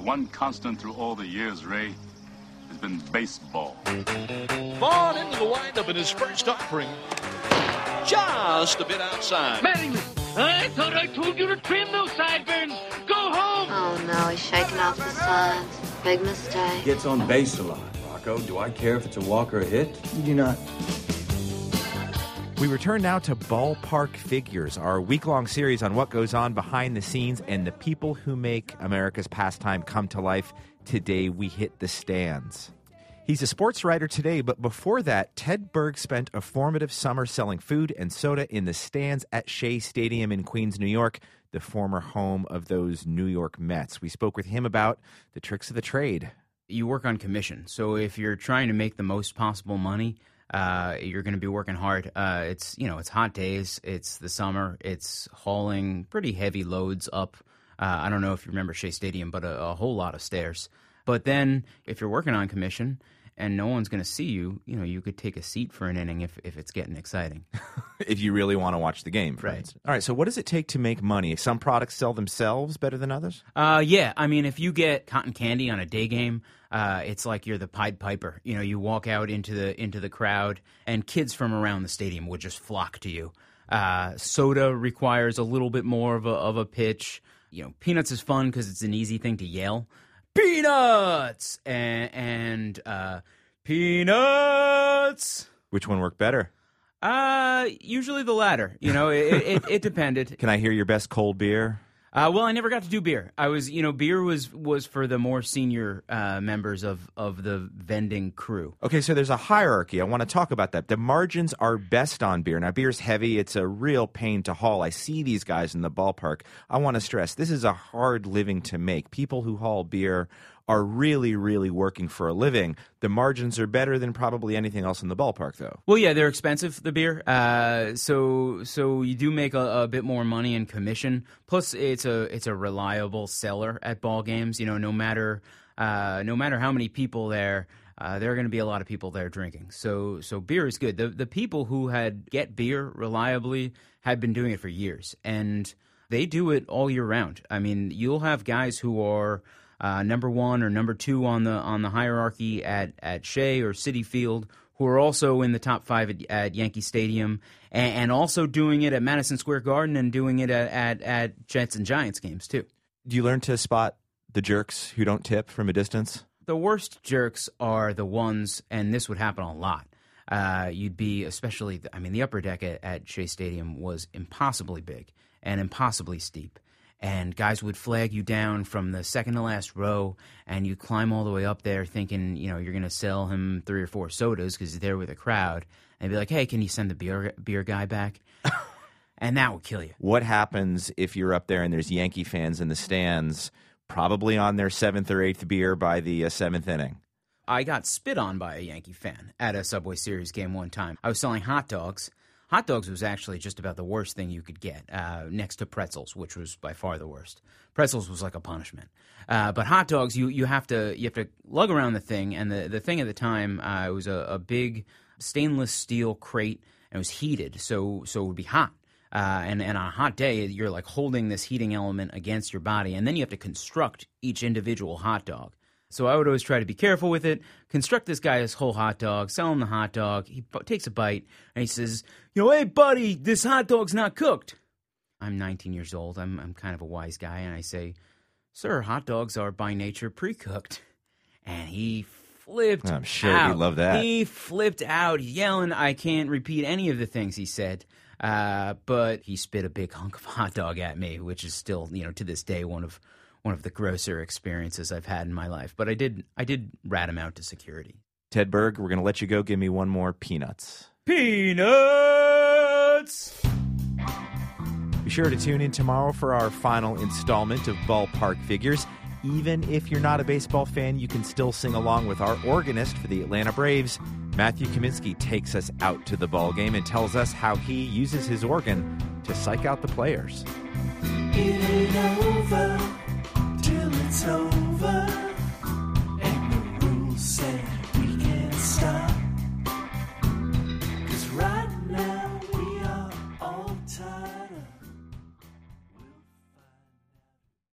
one constant through all the years, Ray, has been baseball. Vaughn into the windup in his first offering. Just a bit outside. Mattingly, I thought I told you to trim those sideburns. Go home. Oh, no, he's shaking off the sides. Big mistake. Gets on base a lot. Rocco, do I care if it's a walk or a hit? You do not. We return now to Ballpark Figures, our week-long series on what goes on behind the scenes and the people who make America's pastime come to life. Today, we hit the stands. He's a sports writer today, but before that, Ted Berg spent a formative summer selling food and soda in the stands at Shea Stadium in Queens, New York, the former home of those New York Mets. We spoke with him about the tricks of the trade. You work on commission, so if you're trying to make the most possible money, you're going to be working hard. It's hot days. It's the summer. It's hauling pretty heavy loads up. I don't know if you remember Shea Stadium, but a whole lot of stairs. But then if you're working on commission and no one's going to see you, you could take a seat for an inning if it's getting exciting. If you really want to watch the game, for instance. All right, so what does it take to make money? Some products sell themselves better than others? Yeah. I mean, if you get cotton candy on a day game, it's like you're the Pied Piper. You walk out into the crowd, and kids from around the stadium would just flock to you. Soda requires a little bit more of a pitch. Peanuts is fun because it's an easy thing to yell. Peanuts! And peanuts! Which one worked better? Usually the latter. It depended. Can I hear your best cold beer? Well, I never got to do beer. I was, beer was for the more senior members of the vending crew. Okay, so there's a hierarchy. I want to talk about that. The margins are best on beer. Now, beer's heavy. It's a real pain to haul. I see these guys in the ballpark. I want to stress, this is a hard living to make. People who haul beer are really, really working for a living. The margins are better than probably anything else in the ballpark, though. Well, yeah, they're expensive, the beer. So you do make a bit more money in commission. Plus, it's a reliable seller at ball games. No matter how many people there are going to be a lot of people there drinking. So beer is good. The people who get beer reliably had been doing it for years, and they do it all year round. I mean, you'll have guys who are number one or number two on the hierarchy at Shea or Citi Field, who are also in the top five at Yankee Stadium, and also doing it at Madison Square Garden and doing it at Jets and Giants games too. Do you learn to spot the jerks who don't tip from a distance? The worst jerks are the ones, and this would happen a lot. You'd be especially, the upper deck at Shea Stadium was impossibly big and impossibly steep. And guys would flag you down from the second to last row, and you climb all the way up there thinking, you're going to sell him 3 or 4 sodas because he's there with a crowd. And be like, hey, can you send the beer guy back? And that would kill you. What happens if you're up there and there's Yankee fans in the stands, probably on their 7th or 8th beer by the 7th inning? I got spit on by a Yankee fan at a Subway Series game one time. I was selling hot dogs. Hot dogs was actually just about the worst thing you could get, next to pretzels, which was by far the worst. Pretzels was like a punishment. But hot dogs, you have to lug around the thing, and the thing at the time, it was a big stainless steel crate, and it was heated, so it would be hot. And on a hot day, you're like holding this heating element against your body, and then you have to construct each individual hot dog. So I would always try to be careful with it, construct this guy his whole hot dog, sell him the hot dog. He takes a bite, and he says, hey, buddy, this hot dog's not cooked. I'm 19 years old. I'm kind of a wise guy, and I say, sir, hot dogs are by nature pre-cooked. And he flipped out. I'm sure you love that. He flipped out, yelling. I can't repeat any of the things he said, but he spit a big hunk of hot dog at me, which is still, to this day, one of the grosser experiences I've had in my life. But I did rat him out to security. Ted Berg, we're going to let you go. Give me one more Peanuts. Peanuts! Be sure to tune in tomorrow for our final installment of Ballpark Figures. Even if you're not a baseball fan, you can still sing along with our organist for the Atlanta Braves. Matthew Kaminsky takes us out to the ball game and tells us how he uses his organ to psych out the players. Get it over.